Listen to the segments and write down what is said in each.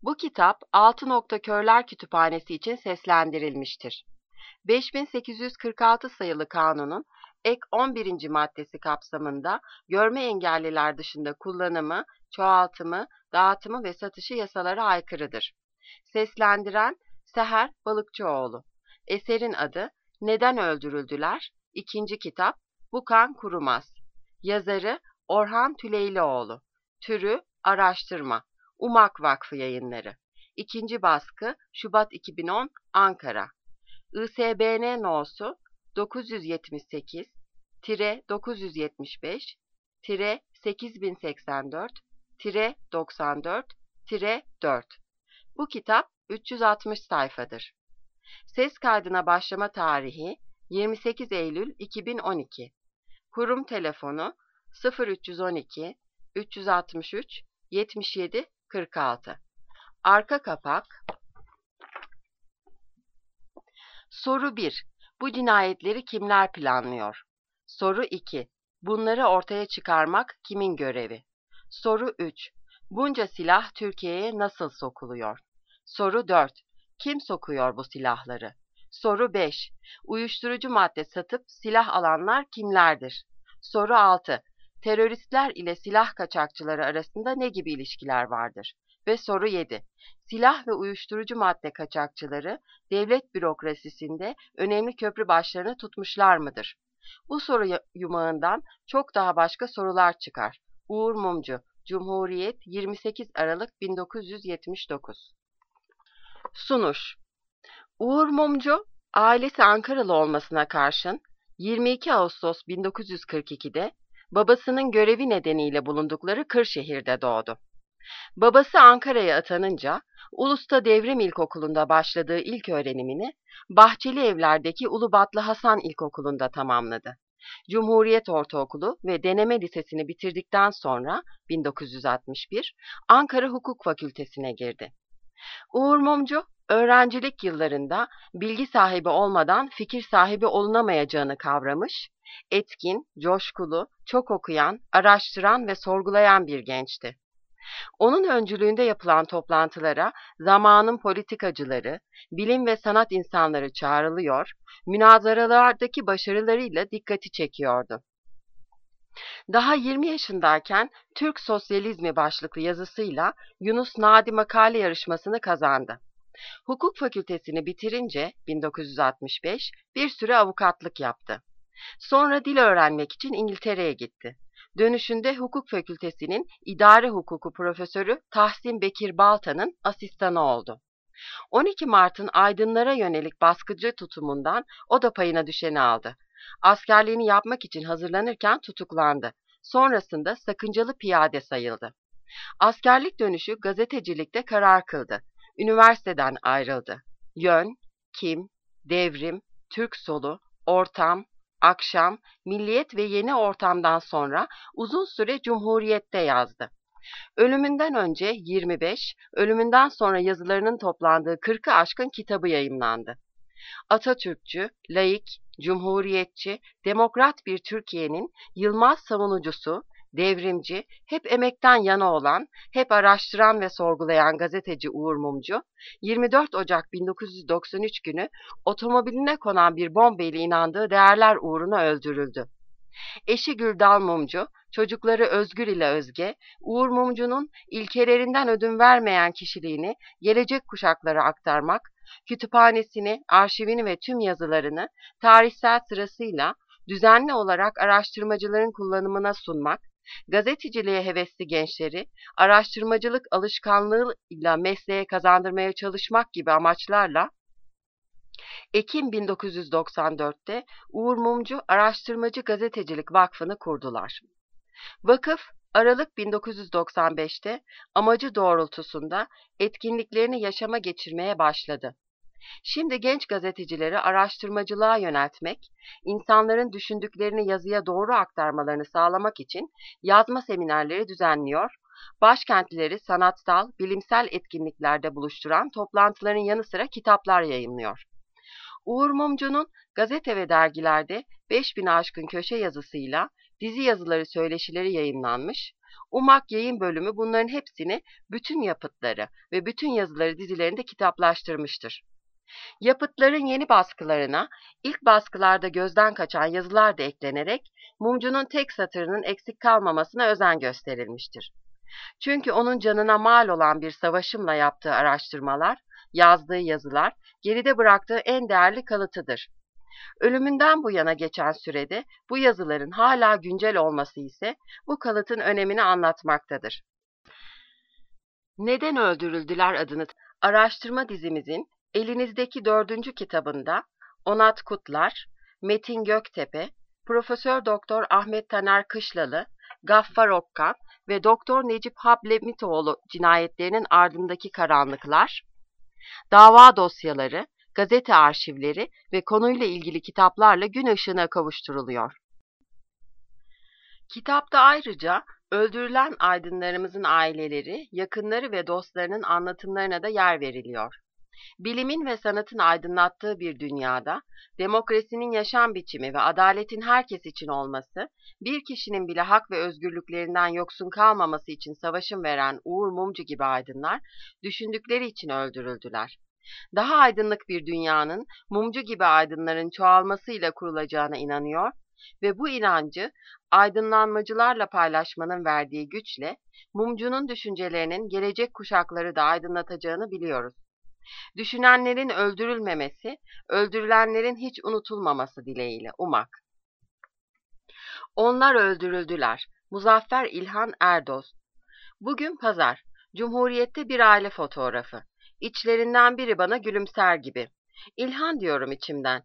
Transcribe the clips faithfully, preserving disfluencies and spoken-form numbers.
Bu kitap Altı Nokta Körler Kütüphanesi için seslendirilmiştir. beş bin sekiz yüz kırk altı sayılı kanunun ek on birinci maddesi kapsamında görme engelliler dışında kullanımı, çoğaltımı, dağıtımı ve satışı yasalara aykırıdır. Seslendiren Seher Balıkçıoğlu. Eserin adı Neden Öldürüldüler? İkinci kitap Bu Kan Kurumaz. Yazarı Orhan Tüleylioğlu. Türü Araştırma. Umak Vakfı Yayınları. İkinci baskı Şubat iki bin on Ankara. I S B N no'su dokuz yüz yetmiş sekiz dokuz yüz yetmiş beş sekiz bin seksen dört doksan dört dört. Bu kitap üç yüz altmış sayfadır. Ses kaydına başlama tarihi yirmi sekiz Eylül iki bin on iki. Kurum telefonu sıfır üç yüz on iki üç yüz altmış üç yetmiş yedi kırk altı. Arka kapak. Soru bir. Bu cinayetleri kimler planlıyor? Soru iki. Bunları ortaya çıkarmak kimin görevi? Soru üç. Bunca silah Türkiye'ye nasıl sokuluyor? Soru dört. Kim sokuyor bu silahları? Soru beş. Uyuşturucu madde satıp silah alanlar kimlerdir? Soru altı. Teröristler ile silah kaçakçıları arasında ne gibi ilişkiler vardır? Ve soru yedi. Silah ve uyuşturucu madde kaçakçıları devlet bürokrasisinde önemli köprü başlarını tutmuşlar mıdır? Bu soru yumağından çok daha başka sorular çıkar. Uğur Mumcu, Cumhuriyet, yirmi sekiz Aralık bin dokuz yüz yetmiş dokuz. Sunuş. Uğur Mumcu, ailesi Ankaralı olmasına karşın yirmi iki Ağustos bin dokuz yüz kırk iki'de babasının görevi nedeniyle bulundukları Kırşehir'de doğdu. Babası Ankara'ya atanınca Ulus'ta Devrim İlkokulu'nda başladığı ilk öğrenimini Bahçeli Evler'deki Ulubatlı Hasan İlkokulu'nda tamamladı. Cumhuriyet Ortaokulu ve Deneme Lisesi'ni bitirdikten sonra bin dokuz yüz altmış bir Ankara Hukuk Fakültesi'ne girdi. Uğur Mumcu, öğrencilik yıllarında bilgi sahibi olmadan fikir sahibi olunamayacağını kavramış, etkin, coşkulu, çok okuyan, araştıran ve sorgulayan bir gençti. Onun öncülüğünde yapılan toplantılara zamanın politikacıları, bilim ve sanat insanları çağrılıyor, münazaralardaki başarılarıyla dikkati çekiyordu. Daha yirmi yaşındayken Türk Sosyalizmi başlıklı yazısıyla Yunus Nadi makale yarışmasını kazandı. Hukuk fakültesini bitirince bin dokuz yüz altmış beş bir süre avukatlık yaptı. Sonra dil öğrenmek için İngiltere'ye gitti. Dönüşünde hukuk fakültesinin idare hukuku profesörü Tahsin Bekir Balta'nın asistanı oldu. on iki Mart'ın aydınlara yönelik baskıcı tutumundan o da payına düşeni aldı. Askerliğini yapmak için hazırlanırken tutuklandı. Sonrasında sakıncalı piyade sayıldı. Askerlik dönüşü gazetecilikte karar kıldı. Üniversiteden ayrıldı. Yön, Kim, Devrim, Türk Solu, Ortam, Akşam, Milliyet ve Yeni Ortam'dan sonra uzun süre Cumhuriyet'te yazdı. Ölümünden önce yirmi beş, ölümünden sonra yazılarının toplandığı kırkı aşkın kitabı yayımlandı. Atatürkçü, laik, cumhuriyetçi, demokrat bir Türkiye'nin yılmaz savunucusu, devrimci, hep emekten yana olan, hep araştıran ve sorgulayan gazeteci Uğur Mumcu, yirmi dört Ocak bin dokuz yüz doksan üç günü otomobiline konan bir bomba ile inandığı değerler uğruna öldürüldü. Eşi Güldal Mumcu, çocukları Özgür ile Özge, Uğur Mumcu'nun ilkelerinden ödün vermeyen kişiliğini gelecek kuşaklara aktarmak, kütüphanesini, arşivini ve tüm yazılarını tarihsel sırasıyla düzenli olarak araştırmacıların kullanımına sunmak, gazeteciliğe hevesli gençleri araştırmacılık alışkanlığıyla mesleğe kazandırmaya çalışmak gibi amaçlarla Ekim bin dokuz yüz doksan dört'te Uğur Mumcu Araştırmacı Gazetecilik Vakfı'nı kurdular. Vakıf, Aralık bin dokuz yüz doksan beş'te amacı doğrultusunda etkinliklerini yaşama geçirmeye başladı. Şimdi genç gazetecileri araştırmacılığa yöneltmek, insanların düşündüklerini yazıya doğru aktarmalarını sağlamak için yazma seminerleri düzenliyor, başkentlileri sanatsal, bilimsel etkinliklerde buluşturan toplantıların yanı sıra kitaplar yayımlıyor. Uğur Mumcu'nun gazete ve dergilerde beş bini aşkın köşe yazısıyla dizi yazıları söyleşileri yayımlanmış, UMAK Yayın Bölümü bunların hepsini, bütün yapıtları ve bütün yazıları dizilerinde kitaplaştırmıştır. Yapıtların yeni baskılarına ilk baskılarda gözden kaçan yazılar da eklenerek mumcunun tek satırının eksik kalmamasına özen gösterilmiştir. Çünkü onun canına mal olan bir savaşımla yaptığı araştırmalar, yazdığı yazılar, geride bıraktığı en değerli kalıtıdır. Ölümünden bu yana geçen sürede bu yazıların hala güncel olması ise bu kalıtın önemini anlatmaktadır. Neden Öldürüldüler adını araştırma dizimizin elinizdeki dördüncü kitabında Onat Kutlar, Metin Göktepe, Profesör Doktor Ahmet Taner Kışlalı, Gaffar Okkan ve Doktor Necip Hablemitoğlu cinayetlerinin ardındaki karanlıklar, dava dosyaları, gazete arşivleri ve konuyla ilgili kitaplarla gün ışığına kavuşturuluyor. Kitapta ayrıca öldürülen aydınlarımızın aileleri, yakınları ve dostlarının anlatımlarına da yer veriliyor. Bilimin ve sanatın aydınlattığı bir dünyada, demokrasinin yaşam biçimi ve adaletin herkes için olması, bir kişinin bile hak ve özgürlüklerinden yoksun kalmaması için savaşın veren Uğur Mumcu gibi aydınlar, düşündükleri için öldürüldüler. Daha aydınlık bir dünyanın, mumcu gibi aydınların çoğalmasıyla kurulacağına inanıyor ve bu inancı aydınlanmacılarla paylaşmanın verdiği güçle, mumcunun düşüncelerinin gelecek kuşakları da aydınlatacağını biliyoruz. Düşünenlerin öldürülmemesi, öldürülenlerin hiç unutulmaması dileğiyle UMAK. Onlar öldürüldüler. Muzaffer İlhan Erdoğan. Bugün pazar. Cumhuriyet'te bir aile fotoğrafı. İçlerinden biri bana gülümser gibi. İlhan diyorum içimden.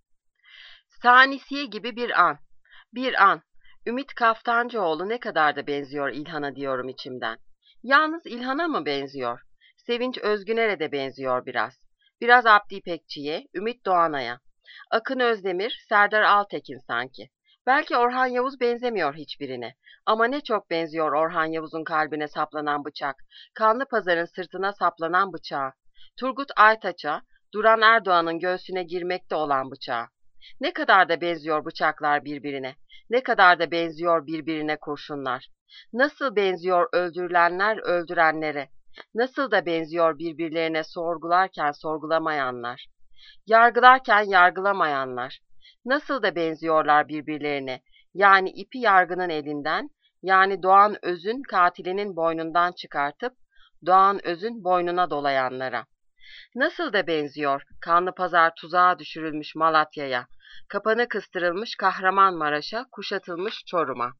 Sanisiye gibi bir an. Bir an. Ümit Kaftancıoğlu ne kadar da benziyor İlhan'a diyorum içimden. Yalnız İlhan'a mı benziyor? Sevinç Özgüner'e de benziyor biraz. Biraz Abdi İpekçi'ye, Ümit Doğanay'a. Akın Özdemir, Serdar Altekin sanki. Belki Orhan Yavuz benzemiyor hiçbirine. Ama ne çok benziyor Orhan Yavuz'un kalbine saplanan bıçak, Kanlı Pazar'ın sırtına saplanan bıçağa, Turgut Aytaç'a, Duran Erdoğan'ın göğsüne girmekte olan bıçağa. Ne kadar da benziyor bıçaklar birbirine, ne kadar da benziyor birbirine kurşunlar. Nasıl benziyor öldürülenler öldürenlere, nasıl da benziyor birbirlerine sorgularken sorgulamayanlar, yargılarken yargılamayanlar. Nasıl da benziyorlar birbirlerine, yani ipi yargının elinden, yani Doğan Öz'ün katilinin boynundan çıkartıp, Doğan Öz'ün boynuna dolayanlara. Nasıl da benziyor Kanlı Pazar tuzağa düşürülmüş Malatya'ya, kapanı kıstırılmış Kahramanmaraş'a, kuşatılmış Çorum'a.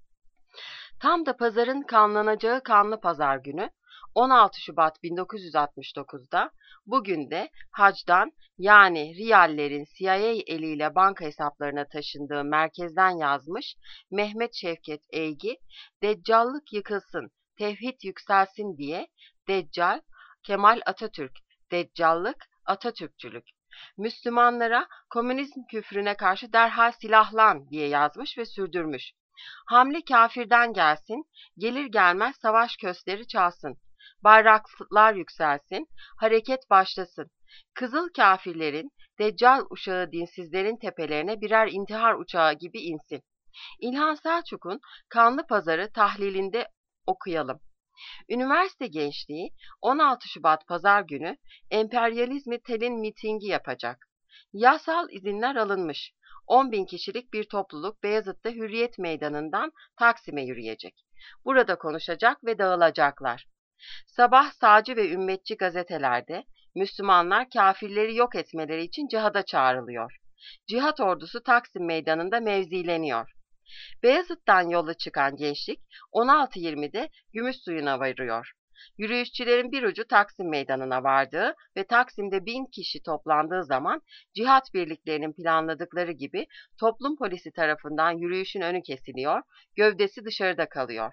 Tam da pazarın kanlanacağı Kanlı Pazar günü, on altı Şubat bin dokuz yüz altmış dokuzda, bugün de hacdan yani riyallerin C I A eliyle banka hesaplarına taşındığı merkezden yazmış Mehmet Şevket Eygi, Deccallık yıkılsın, tevhid yükselsin diye Deccal, Kemal Atatürk, Deccallık, Atatürkçülük. Müslümanlara komünizm küfrüne karşı derhal silahlan diye yazmış ve sürdürmüş. Hamle kafirden gelsin, gelir gelmez savaş kösleri çalsın. Bayraklar yükselsin, hareket başlasın. Kızıl kafirlerin, deccal uşağı dinsizlerin tepelerine birer intihar uçağı gibi insin. İlhan Selçuk'un Kanlı Pazarı tahlilinde okuyalım. Üniversite gençliği on altı Şubat Pazar günü emperyalizmi telin mitingi yapacak. Yasal izinler alınmış. on bin kişilik bir topluluk Beyazıt'ta Hürriyet Meydanı'ndan Taksim'e yürüyecek. Burada konuşacak ve dağılacaklar. Sabah sağcı ve ümmetçi gazetelerde Müslümanlar kafirleri yok etmeleri için cihada çağrılıyor. Cihat ordusu Taksim Meydanı'nda mevzileniyor. Beyazıt'tan yola çıkan gençlik on altı yirmide Gümüşsuyu'na varıyor. Yürüyüşçülerin bir ucu Taksim Meydanı'na vardığı ve Taksim'de bin kişi toplandığı zaman cihat birliklerinin planladıkları gibi toplum polisi tarafından yürüyüşün önü kesiliyor, gövdesi dışarıda kalıyor.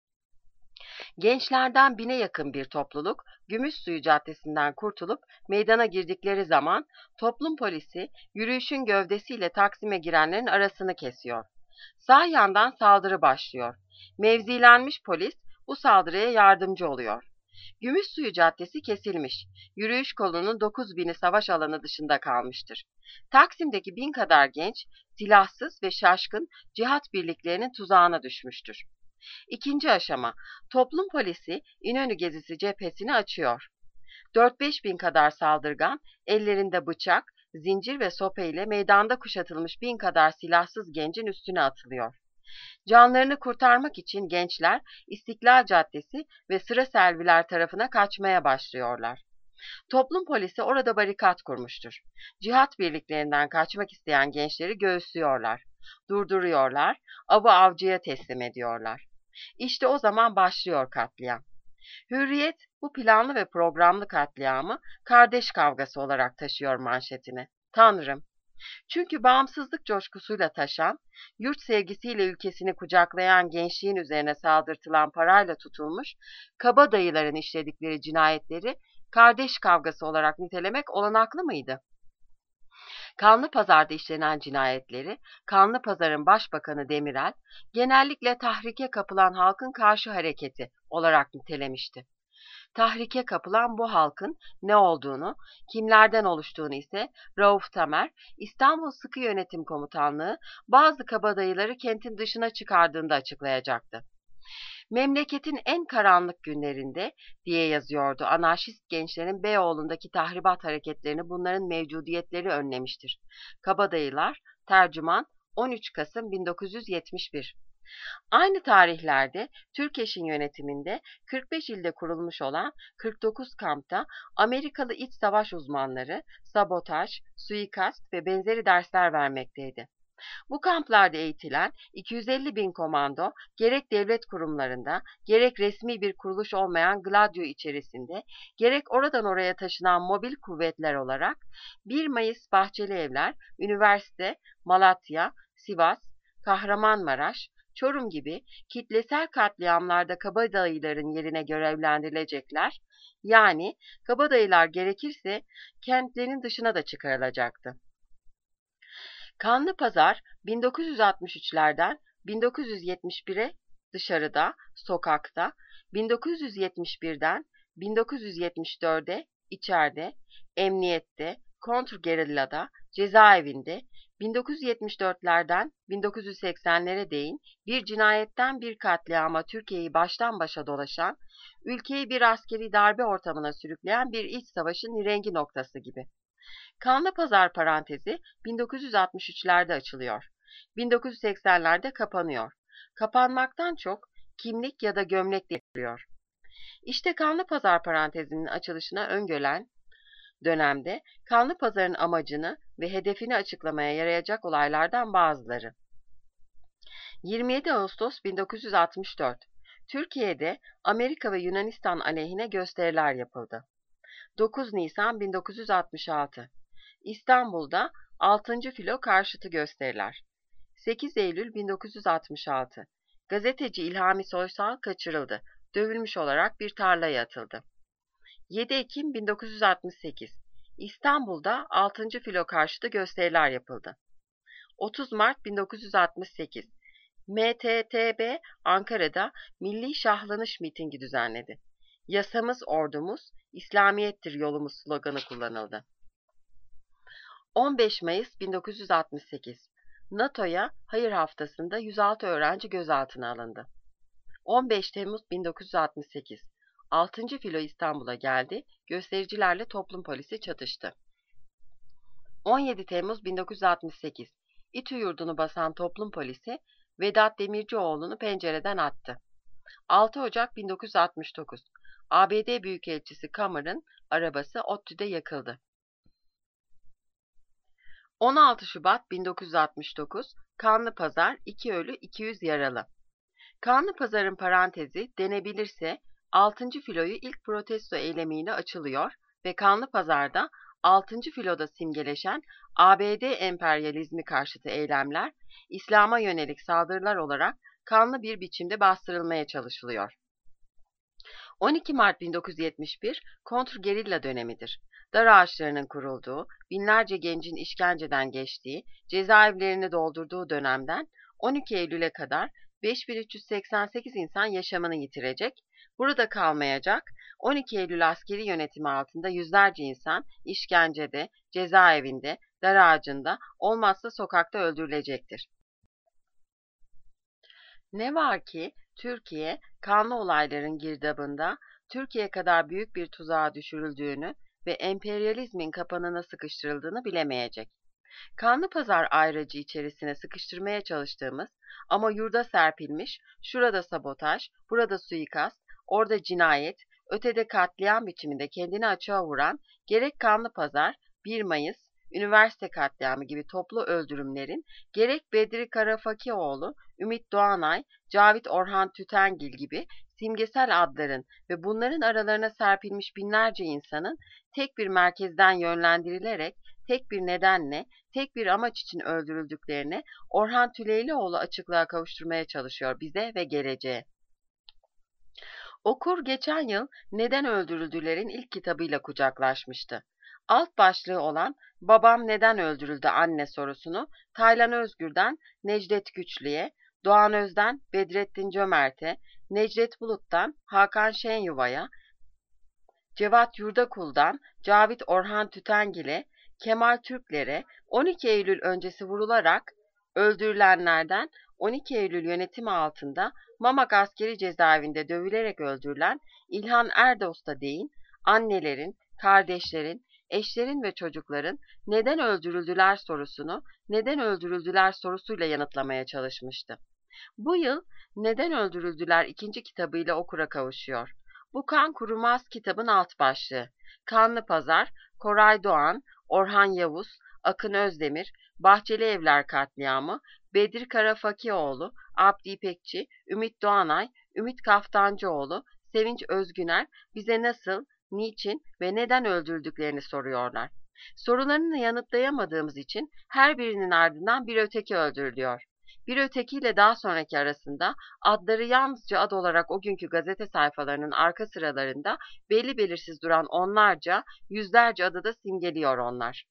Gençlerden bine yakın bir topluluk Gümüşsuyu Caddesi'nden kurtulup meydana girdikleri zaman toplum polisi yürüyüşün gövdesiyle Taksim'e girenlerin arasını kesiyor. Sağ yandan saldırı başlıyor. Mevzilenmiş polis bu saldırıya yardımcı oluyor. Gümüşsuyu Caddesi kesilmiş. Yürüyüş kolunun dokuz bini savaş alanı dışında kalmıştır. Taksim'deki bin kadar genç, silahsız ve şaşkın cihat birliklerinin tuzağına düşmüştür. İkinci aşama, toplum polisi İnönü gezisi cephesini açıyor. dört beş bin kadar saldırgan, ellerinde bıçak, zincir ve sopa ile meydanda kuşatılmış bin kadar silahsız gencin üstüne atılıyor. Canlarını kurtarmak için gençler İstiklal Caddesi ve Sıra Selviler tarafına kaçmaya başlıyorlar. Toplum polisi orada barikat kurmuştur. Cihat birliklerinden kaçmak isteyen gençleri göğüslüyorlar, durduruyorlar, avı avcıya teslim ediyorlar. İşte o zaman başlıyor katliam. Hürriyet bu planlı ve programlı katliamı kardeş kavgası olarak taşıyor manşetine. Tanrım! Çünkü bağımsızlık coşkusuyla taşan, yurt sevgisiyle ülkesini kucaklayan gençliğin üzerine saldırtılan parayla tutulmuş, kabadayıların işledikleri cinayetleri kardeş kavgası olarak nitelemek olanaklı mıydı? Kanlıpazar'da işlenen cinayetleri, Kanlıpazar'ın Başbakanı Demirel, genellikle tahrike kapılan halkın karşı hareketi olarak nitelemişti. Tahrike kapılan bu halkın ne olduğunu, kimlerden oluştuğunu ise Rauf Tamer, İstanbul Sıkı Yönetim Komutanlığı bazı kabadayıları kentin dışına çıkardığında açıklayacaktı. Memleketin en karanlık günlerinde diye yazıyordu, anarşist gençlerin Beyoğlu'ndaki tahribat hareketlerini bunların mevcudiyetleri önlemiştir. Kabadayılar, tercüman on üç Kasım bin dokuz yüz yetmiş bir. Aynı tarihlerde Türkeş'in yönetiminde kırk beş ilde kurulmuş olan kırk dokuz kampta Amerikalı iç savaş uzmanları sabotaj, suikast ve benzeri dersler vermekteydi. Bu kamplarda eğitilen iki yüz elli bin komando gerek devlet kurumlarında, gerek resmi bir kuruluş olmayan Gladio içerisinde, gerek oradan oraya taşınan mobil kuvvetler olarak bir Mayıs Bahçelievler, üniversite, Malatya, Sivas, Kahramanmaraş, Çorum gibi kitlesel katliamlarda kabadayıların yerine görevlendirilecekler, yani kabadayılar gerekirse kentlerin dışına da çıkarılacaktı. Kanlıpazar bin dokuz yüz altmış üçlerden bin dokuz yüz yetmiş bire dışarıda, sokakta, bin dokuz yüz yetmiş birden bin dokuz yüz yetmiş dörde içeride, emniyette, kontrgerillada, cezaevinde, bin dokuz yüz yetmiş dörtlerden bin dokuz yüz seksenlere değin bir cinayetten bir katliama Türkiye'yi baştan başa dolaşan, ülkeyi bir askeri darbe ortamına sürükleyen bir iç savaşın nirengi noktası gibi. Kanlıpazar parantezi bin dokuz yüz altmış üçlerde açılıyor. bin dokuz yüz seksenlerde kapanıyor. Kapanmaktan çok kimlik ya da gömlek deniliyor. İşte Kanlıpazar parantezinin açılışına öngören dönemde Kanlıpazar'ın amacını ve hedefini açıklamaya yarayacak olaylardan bazıları. yirmi yedi Ağustos bin dokuz yüz altmış dört. Türkiye'de Amerika ve Yunanistan aleyhine gösteriler yapıldı. dokuz Nisan bin dokuz yüz altmış altı. İstanbul'da altıncı filo karşıtı gösteriler. sekiz Eylül bin dokuz yüz altmış altı. Gazeteci İlhami Soysal kaçırıldı. Dövülmüş olarak bir tarlaya atıldı. yedi Ekim bin dokuz yüz altmış sekiz. İstanbul'da altıncı filo karşıtı gösteriler yapıldı. otuz Mart bin dokuz yüz altmış sekiz. M T T B Ankara'da Milli Şahlanış mitingi düzenledi. Yasamız ordumuz, İslamiyettir yolumuz sloganı kullanıldı. on beş Mayıs bin dokuz yüz altmış sekiz. NATO'ya hayır haftasında yüz altı öğrenci gözaltına alındı. on beş Temmuz bin dokuz yüz altmış sekiz. altıncı filo İstanbul'a geldi, göstericilerle toplum polisi çatıştı. on yedi Temmuz bin dokuz yüz altmış sekiz. İTÜ yurdunu basan toplum polisi Vedat Demircioğlu'nu pencereden attı. altı Ocak bin dokuz yüz altmış dokuz. A B D Büyükelçisi Cameron arabası ODTÜ'de yakıldı. on altı Şubat bin dokuz yüz altmış dokuz. Kanlıpazar, iki ölü iki yüz yaralı. Kanlıpazar'ın parantezi denebilirse altıncı filoyu ilk protesto eylemiyle açılıyor ve Kanlıpazar'da altıncı filoda simgeleşen A B D emperyalizmi karşıtı eylemler, İslam'a yönelik saldırılar olarak kanlı bir biçimde bastırılmaya çalışılıyor. on iki Mart bin dokuz yüz yetmiş bir kontrgerilla dönemidir. Dar ağaçlarının kurulduğu, binlerce gencin işkenceden geçtiği, cezaevlerini doldurduğu dönemden on iki Eylül'e kadar beş bin üç yüz seksen sekiz insan yaşamını yitirecek, burada kalmayacak, on iki Eylül askeri yönetimi altında yüzlerce insan işkencede, cezaevinde, dar ağacında, olmazsa sokakta öldürülecektir. Ne var ki Türkiye, kanlı olayların girdabında Türkiye kadar büyük bir tuzağa düşürüldüğünü ve emperyalizmin kapanına sıkıştırıldığını bilemeyecek. Kanlı pazar ayracı içerisine sıkıştırmaya çalıştığımız ama yurda serpilmiş, şurada sabotaj, burada suikast, orada cinayet, ötede katliam biçiminde kendini açığa vuran gerek kanlı pazar, bir Mayıs, üniversite katliamı gibi toplu öldürümlerin, gerek Bedri Karafakioğlu, Ümit Doğanay, Cavit Orhan Tütengil gibi simgesel adların ve bunların aralarına serpilmiş binlerce insanın tek bir merkezden yönlendirilerek tek bir nedenle, tek bir amaç için öldürüldüklerini Orhan Tüleylioğlu açıklığa kavuşturmaya çalışıyor bize ve geleceğe. Okur geçen yıl Neden Öldürüldüler'in ilk kitabıyla kucaklaşmıştı. Alt başlığı olan Babam Neden Öldürüldü Anne sorusunu Taylan Özgür'den Necdet Güçlü'ye, Doğan Öz'den Bedrettin Cömert'e, Necdet Bulut'tan Hakan Şenyuva'ya, Cevat Yurdakul'dan Cavit Orhan Tütengil'e, Kemal Türkler'e, on iki Eylül öncesi vurularak öldürülenlerden on iki Eylül yönetimi altında Mamak Askeri Cezaevinde dövülerek öldürülen İlhan Erdost'a değin, annelerin, kardeşlerin, eşlerin ve çocukların neden öldürüldüler sorusunu neden öldürüldüler sorusuyla yanıtlamaya çalışmıştı. Bu yıl Neden Öldürüldüler ikinci kitabıyla okura kavuşuyor. Bu kan kurumaz kitabın alt başlığı. Kanlı Pazar, Koray Doğan, Orhan Yavuz, Akın Özdemir, Bahçeli Evler Katliamı, Bedri Karafakioğlu, Abdi İpekçi, Ümit Doğanay, Ümit Kaftancıoğlu, Sevinç Özgüner bize nasıl, niçin ve neden öldürdüklerini soruyorlar. Sorularını yanıtlayamadığımız için her birinin ardından bir öteki öldürülüyor. Bir ötekiyle daha sonraki arasında adları yalnızca ad olarak o günkü gazete sayfalarının arka sıralarında belli belirsiz duran onlarca, yüzlerce adı da simgeliyor onlar.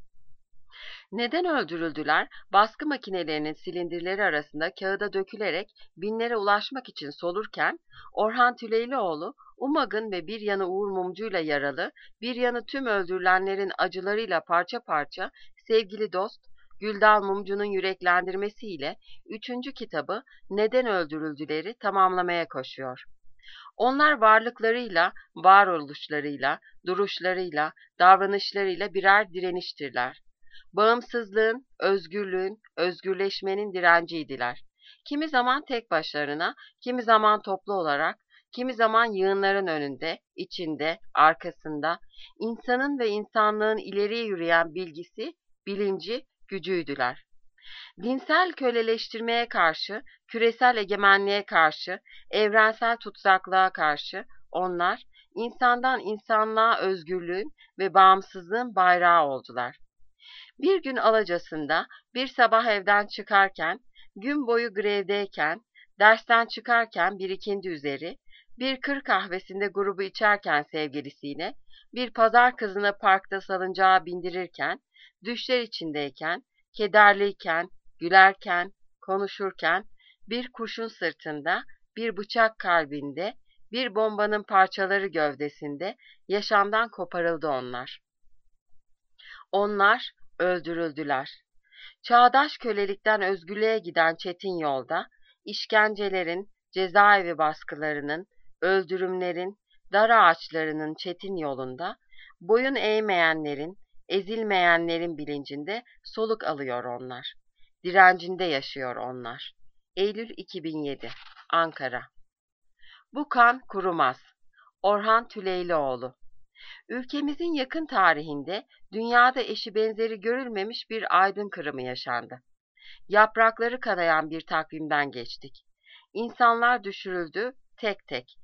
Neden öldürüldüler? Baskı makinelerinin silindirleri arasında kağıda dökülerek binlere ulaşmak için solurken, Orhan Tüleylioğlu, Umag'ın ve bir yanı Uğur Mumcu'yla yaralı, bir yanı tüm öldürülenlerin acılarıyla parça parça, sevgili dost, Güldal Mumcu'nun yüreklendirmesiyle üçüncü kitabı Neden Öldürüldüler'i tamamlamaya koşuyor. Onlar varlıklarıyla, varoluşlarıyla, duruşlarıyla, davranışlarıyla birer direniştirler. Bağımsızlığın, özgürlüğün, özgürleşmenin direnciydiler. Kimi zaman tek başlarına, kimi zaman toplu olarak, kimi zaman yığınların önünde, içinde, arkasında, insanın ve insanlığın ileriye yürüyen bilgisi, bilinci, gücüydüler. Dinsel köleleştirmeye karşı, küresel egemenliğe karşı, evrensel tutsaklığa karşı onlar insandan insanlığa özgürlüğün ve bağımsızlığın bayrağı oldular. Bir gün alacasında, bir sabah evden çıkarken, gün boyu grevdeyken, dersten çıkarken bir ikindi üzeri, bir kır kahvesinde grubu içerken sevgilisiyle, bir pazar kızını parkta salıncağa bindirirken, düşler içindeyken, kederliyken, gülerken, konuşurken, bir kuşun sırtında, bir bıçak kalbinde, bir bombanın parçaları gövdesinde yaşamdan koparıldı onlar. Onlar öldürüldüler. Çağdaş kölelikten özgürlüğe giden çetin yolda, işkencelerin, cezaevi baskılarının, öldürümlerin, dar ağaçlarının çetin yolunda, boyun eğmeyenlerin, ezilmeyenlerin bilincinde soluk alıyor onlar. Direncinde yaşıyor onlar. Eylül iki bin yedi, Ankara. Bu kan kurumaz. Orhan Tüleylioğlu. Ülkemizin yakın tarihinde dünyada eşi benzeri görülmemiş bir aydın kırımı yaşandı. Yaprakları kanayan bir takvimden geçtik. İnsanlar düşürüldü tek tek.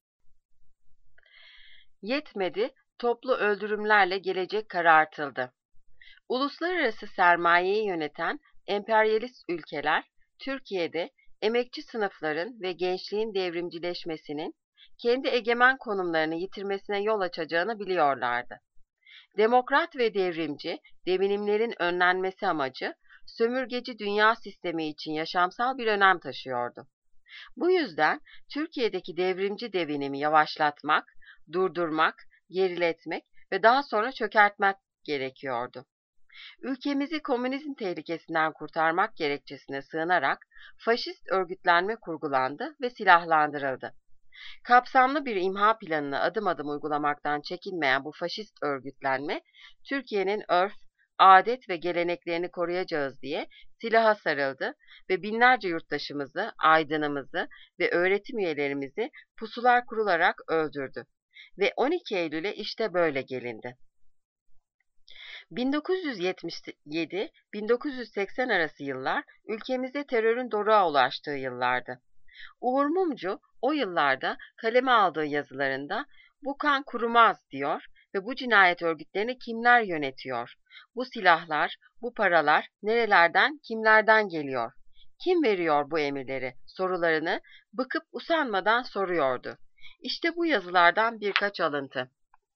Yetmedi, toplu öldürümlerle gelecek karartıldı. Uluslararası sermayeyi yöneten emperyalist ülkeler, Türkiye'de emekçi sınıfların ve gençliğin devrimcileşmesinin kendi egemen konumlarını yitirmesine yol açacağını biliyorlardı. Demokrat ve devrimci devinimlerin önlenmesi amacı, sömürgeci dünya sistemi için yaşamsal bir önem taşıyordu. Bu yüzden Türkiye'deki devrimci devinimi yavaşlatmak, durdurmak, geriletmek ve daha sonra çökertmek gerekiyordu. Ülkemizi komünizm tehlikesinden kurtarmak gerekçesine sığınarak faşist örgütlenme kurgulandı ve silahlandırıldı. Kapsamlı bir imha planını adım adım uygulamaktan çekinmeyen bu faşist örgütlenme, Türkiye'nin örf, adet ve geleneklerini koruyacağız diye silaha sarıldı ve binlerce yurttaşımızı, aydınımızı ve öğretim üyelerimizi pusular kurularak öldürdü. Ve on iki Eylül'e işte böyle gelindi. bin dokuz yüz yetmiş yedi - bin dokuz yüz seksen arası yıllar ülkemizde terörün doruğa ulaştığı yıllardı. Uğur Mumcu o yıllarda kaleme aldığı yazılarında "Bu kan kurumaz" diyor ve bu cinayet örgütlerini kimler yönetiyor? Bu silahlar, bu paralar nerelerden, kimlerden geliyor? Kim veriyor bu emirleri? Sorularını bıkıp usanmadan soruyordu. İşte bu yazılardan birkaç alıntı.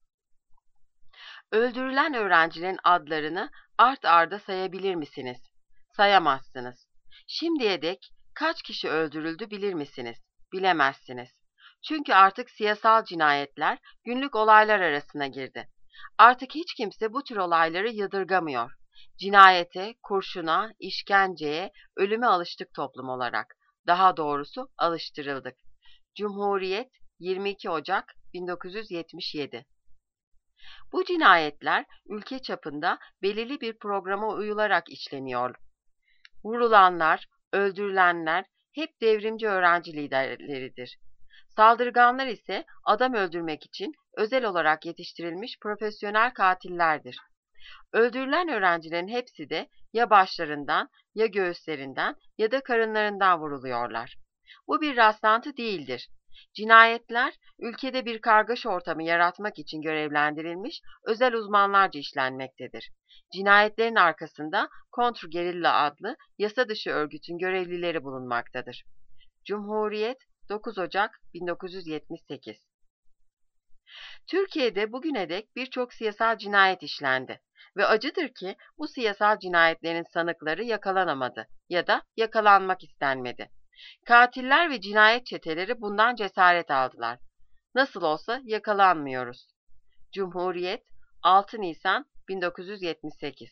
Öldürülen öğrencilerin adlarını art arda sayabilir misiniz? Sayamazsınız. Şimdiye dek kaç kişi öldürüldü bilir misiniz? Bilemezsiniz. Çünkü artık siyasal cinayetler günlük olaylar arasına girdi. Artık hiç kimse bu tür olayları yadırgamıyor. Cinayete, kurşuna, işkenceye, ölüme alıştık toplum olarak. Daha doğrusu alıştırıldık. Cumhuriyet, yirmi iki Ocak bin dokuz yüz yetmiş yedi. Bu cinayetler ülke çapında belirli bir programa uyularak işleniyor. Vurulanlar, öldürülenler hep devrimci öğrenci liderleridir. Saldırganlar ise adam öldürmek için özel olarak yetiştirilmiş profesyonel katillerdir. Öldürülen öğrencilerin hepsi de ya başlarından, ya göğüslerinden ya da karınlarından vuruluyorlar. Bu bir rastlantı değildir. Cinayetler, ülkede bir kargaşa ortamı yaratmak için görevlendirilmiş özel uzmanlarca işlenmektedir. Cinayetlerin arkasında kontrgerilla adlı yasa dışı örgütün görevlileri bulunmaktadır. Cumhuriyet, dokuz Ocak bin dokuz yüz yetmiş sekiz. Türkiye'de bugüne dek birçok siyasal cinayet işlendi ve acıdır ki bu siyasal cinayetlerin sanıkları yakalanamadı ya da yakalanmak istenmedi. Katiller ve cinayet çeteleri bundan cesaret aldılar. Nasıl olsa yakalanmıyoruz. Cumhuriyet, altı Nisan bin dokuz yüz yetmiş sekiz.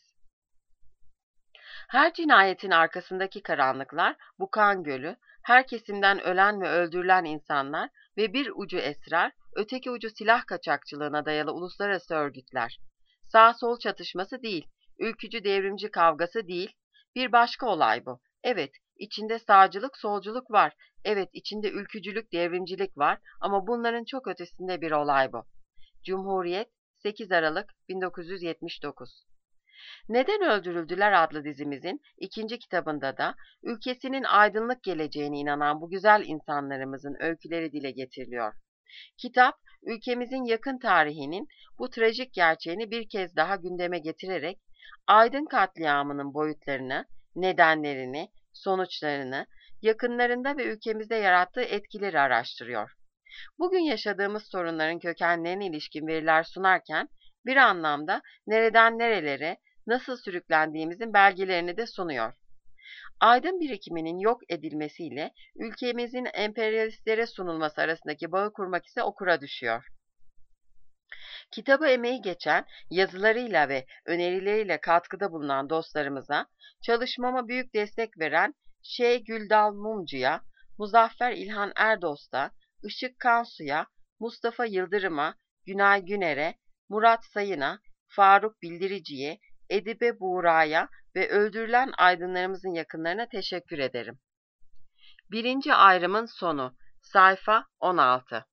Her cinayetin arkasındaki karanlıklar, bu kan gölü, her kesimden ölen ve öldürülen insanlar ve bir ucu esrar, öteki ucu silah kaçakçılığına dayalı uluslararası örgütler. Sağ-sol çatışması değil, ülkücü devrimci kavgası değil, bir başka olay bu. Evet, içinde sağcılık, solculuk var. Evet, içinde ülkücülük, devrimcilik var ama bunların çok ötesinde bir olay bu. Cumhuriyet, sekiz Aralık bin dokuz yüz yetmiş dokuz. Neden Öldürüldüler adlı dizimizin ikinci kitabında da ülkesinin aydınlık geleceğine inanan bu güzel insanlarımızın öyküleri dile getiriliyor. Kitap, ülkemizin yakın tarihinin bu trajik gerçeğini bir kez daha gündeme getirerek Aydın katliamının boyutlarını, nedenlerini, sonuçlarını, yakınlarında ve ülkemizde yarattığı etkileri araştırıyor. Bugün yaşadığımız sorunların kökenlerine ilişkin veriler sunarken bir anlamda nereden nerelere, nasıl sürüklendiğimizin belgelerini de sunuyor. Aydın birikiminin yok edilmesiyle ülkemizin emperyalistlere sunulması arasındaki bağı kurmak ise okura düşüyor. Kitaba emeği geçen, yazılarıyla ve önerileriyle katkıda bulunan dostlarımıza, çalışmama büyük destek veren Ş. Güldal Mumcu'ya, Muzaffer İlhan Erdos'ta, Işık Kansu'ya, Mustafa Yıldırım'a, Günay Güner'e, Murat Sayın'a, Faruk Bildirici'ye, Edibe Buğra'ya ve öldürülen aydınlarımızın yakınlarına teşekkür ederim. Birinci ayrımın sonu. Sayfa on altı.